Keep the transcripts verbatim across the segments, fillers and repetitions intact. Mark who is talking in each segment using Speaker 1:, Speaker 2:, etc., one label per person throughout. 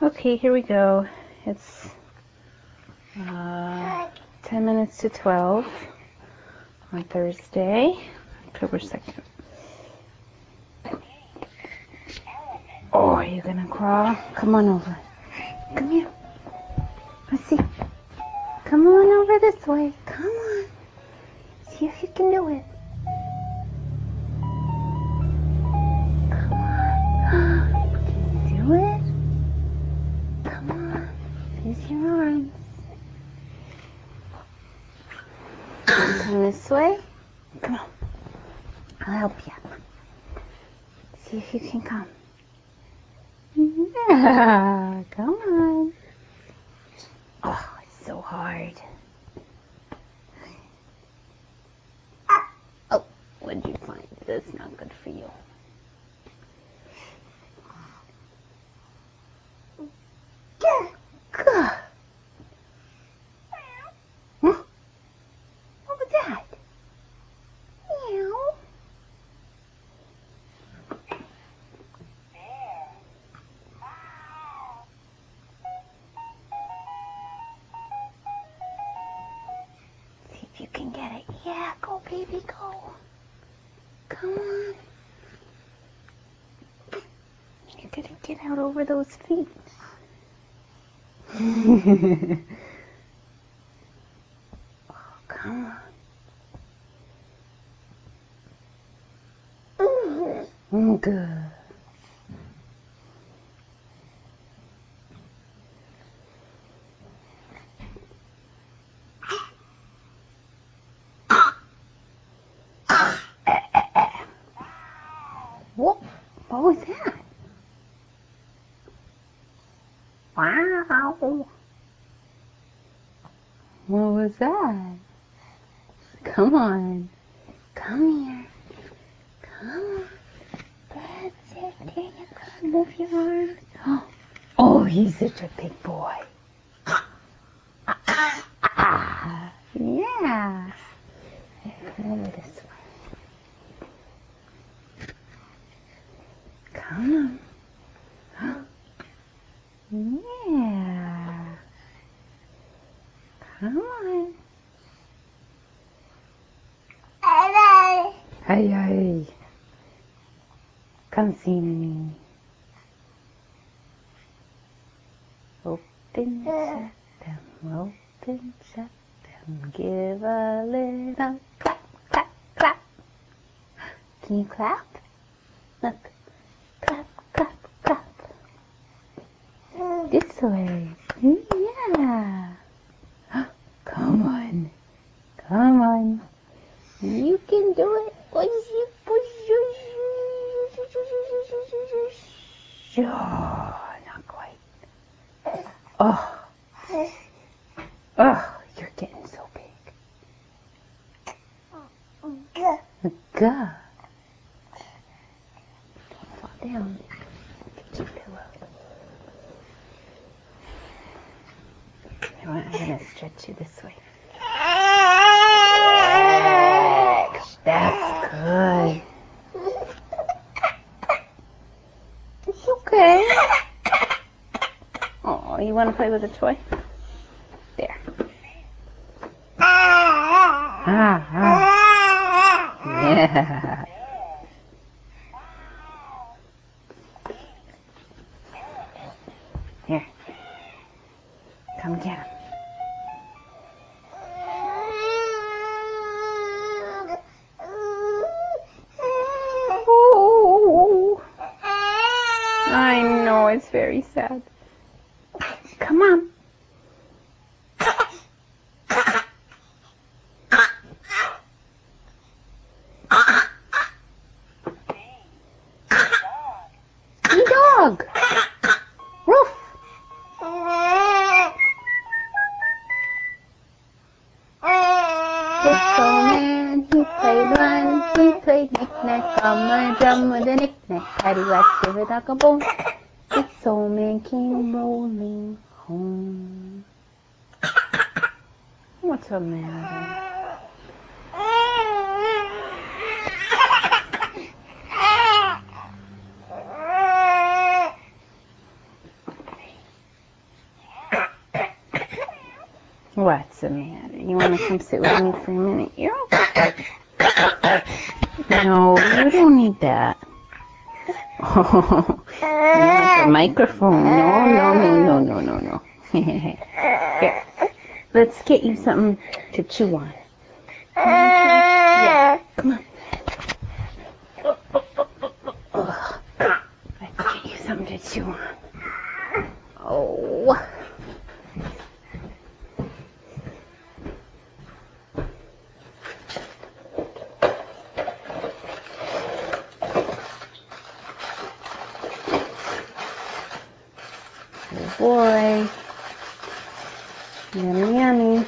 Speaker 1: Okay, here we go. It's uh, ten minutes to twelve on Thursday, October second. Oh, are you gonna crawl? Come on over. Come here. Let's see. Come on over this way. Come on. See if you can do it. Come on. Can you do it? Come on. Use your arms. Come this way. Come on. I'll help you. See if you can come. Yeah, come on. Oh, it's so hard. Oh, what'd you find? That's not good for you. Good. Huh? What was that? Meow. See if you can get it. Yeah, go baby, go. Come on. You're gonna get out over those feet. Oh, come on. Mm, good. What? What was that? Wow. What was that? Come on. Come here. Come on. That's it. There you go. Move your arms. Oh, he's such a big boy. Ah, yeah. Come over this way. Come on. Yeah. Come on. Hey, hey. Come see me. Open, shut them, open, shut them. Give a little clap, clap, clap. Can you clap? Look. Clap, clap, clap. This way. Yeah. Come on. Come on. You can do it. Push it, push it. Oh, not quite. Oh. Oh, you're getting so big. Good. Don't fall down. Get your pillow. I'm going to stretch you this way. That's good. It's okay. Oh, you want to play with a toy? There. Ah, ah. Yeah. Here. Come get him. Oh. I know, it's very sad. Come on. Hey, dog. Roof. Disco man, he played run, he played knick-knack on my drum with a knick-knack, paddywhack, give it like a bone. Disco man came rolling home. What's the matter? What's the matter? You want to come sit with me for a minute? You're okay. No, you don't need that. Oh, you want the microphone? No, no, no, no, no, no, no. Here, let's get you something to chew on. Yeah, come on. Oh, let's get you something to chew on. Oh. Good boy. Yummy, yummy.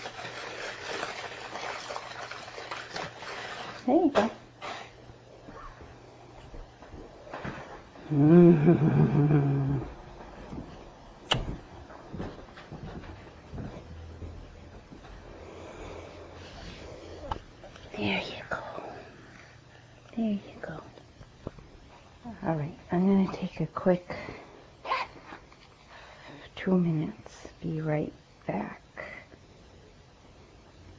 Speaker 1: There you go. Mm-hmm. There you go. There you go. All right, I'm going to take a quick two minutes. Be right back.